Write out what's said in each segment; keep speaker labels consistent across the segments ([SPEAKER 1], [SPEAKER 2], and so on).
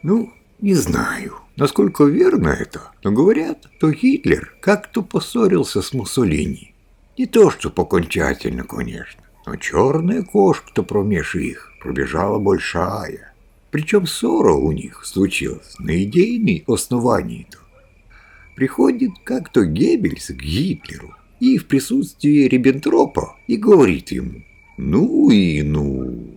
[SPEAKER 1] Ну, не знаю, насколько верно это, но говорят, что Гитлер как-то поссорился с Муссолини. Не то, что окончательно, конечно, но черная кошка-то промеж их пробежала большая. Причем ссора у них случилась на идейной основании-то. Приходит как-то Геббельс к Гитлеру и в присутствии Риббентропа и говорит ему «ну и ну».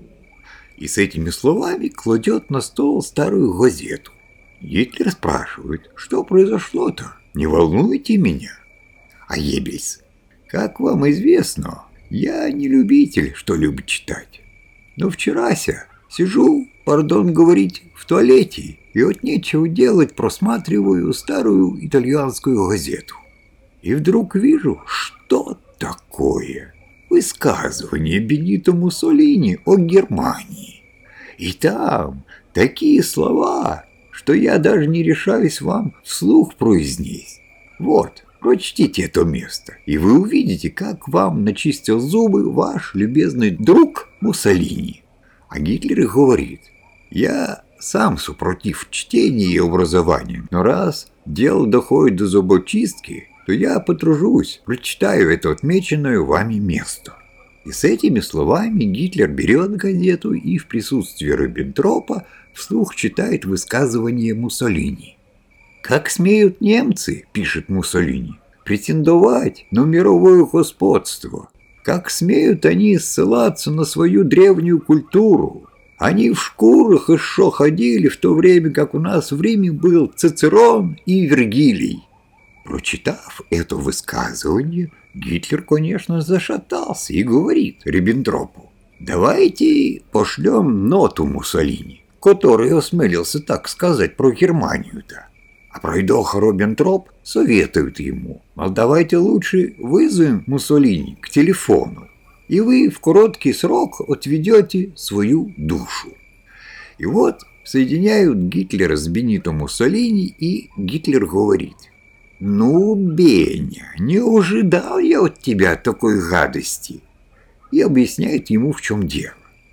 [SPEAKER 1] И с этими словами кладет на стол старую газету. Гитлер спрашивает, что произошло-то, не волнуйте меня. А Геббельс: как вам известно, я не любитель, что любит читать. Но вчерася сижу, пардон говорить, в туалете, и от нечего делать просматриваю старую итальянскую газету. И вдруг вижу, что такое высказывание Бенито Муссолини о Германии. И там такие слова, что я даже не решаюсь вам вслух произнести. Вот, прочтите это место, и вы увидите, как вам начистил зубы ваш любезный друг Муссолини. А Гитлер говорит: я сам супротив чтения и образования, но раз дело доходит до зубочистки, то я потружусь, прочитаю это отмеченное вами место. И с этими словами Гитлер берет газету и в присутствии Риббентропа вслух читает высказывание Муссолини. «Как смеют немцы, — пишет Муссолини, — претендовать на мировое господство? Как смеют они ссылаться на свою древнюю культуру? Они в шкурах еще ходили, в то время как у нас в Риме был Цицерон и Вергилий». Прочитав это высказывание, Гитлер, конечно, зашатался и говорит Риббентропу: «Давайте пошлем ноту Муссолини, который осмелился так сказать про Германию-то». А пройдоха Риббентроп советует ему: мол, давайте лучше вызовем Муссолини к телефону, и вы в короткий срок отведете свою душу. И вот соединяют Гитлера с Бенито Муссолини, и Гитлер говорит: «Ну, Беня, не ожидал я от тебя такой гадости», и объясняет ему, в чем дело.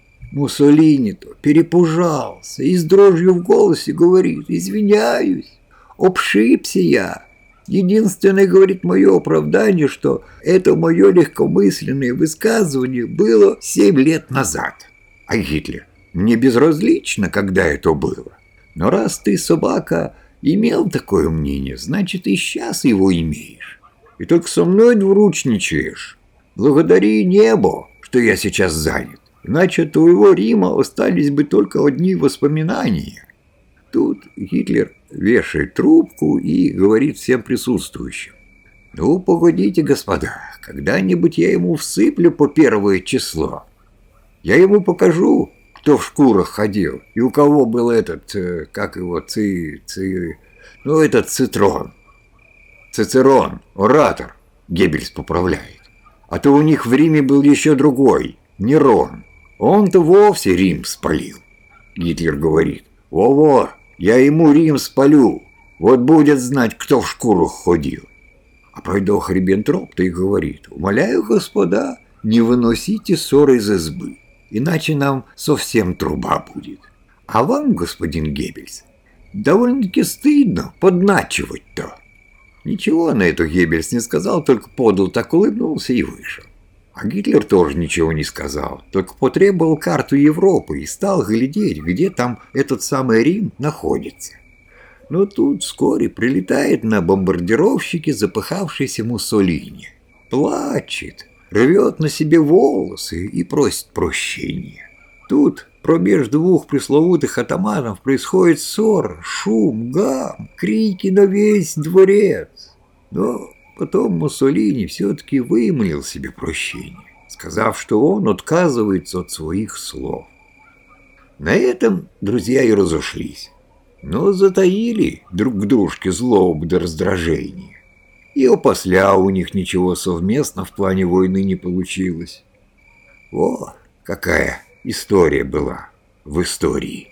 [SPEAKER 1] Муссолини-то перепужался и с дрожью в голосе говорит: «Извиняюсь, обшибся я. Единственное, — говорит, — мое оправдание, что это мое легкомысленное высказывание было 7 лет назад». А Гитлер: «Мне безразлично, когда это было. Но раз ты, собака, имел такое мнение, значит, и сейчас его имеешь. И только со мной двуручничаешь. Благодари небо, что я сейчас занят. Иначе от твоего Рима остались бы только одни воспоминания». Тут Гитлер вешает трубку и говорит всем присутствующим: «Ну, погодите, господа, когда-нибудь я ему всыплю по 1 число. Я ему покажу, кто в шкурах ходил, и у кого был этот, как его, этот Цитрон. Цицерон, оратор», Геббельс поправляет. «А то у них в Риме был еще другой, Нерон. Он-то вовсе Рим спалил». Гитлер говорит: «Во-во, я ему Рим спалю, вот будет знать, кто в шкурах ходил». А пройдоха Риббентроп-то и говорит: «Умоляю, господа, не выносите ссоры из избы, иначе нам совсем труба будет. А вам, господин Геббельс, довольно-таки стыдно подначивать-то». Ничего на это Геббельс не сказал, только подал, так улыбнулся и вышел. А Гитлер тоже ничего не сказал, только потребовал карту Европы и стал глядеть, где там этот самый Рим находится. Но тут вскоре прилетает на бомбардировщике запыхавшийся Муссолини. Плачет, рвет на себе волосы и просит прощения. Тут промеж двух пресловутых атаманов происходит ссора, шум, гам, крики на весь дворец. Но потом Муссолини все-таки вымолил себе прощение, сказав, что он отказывается от своих слов. На этом друзья и разошлись, но затаили друг к дружке злобу до раздражения. И опосля у них ничего совместно в плане войны не получилось. О, какая история была в истории.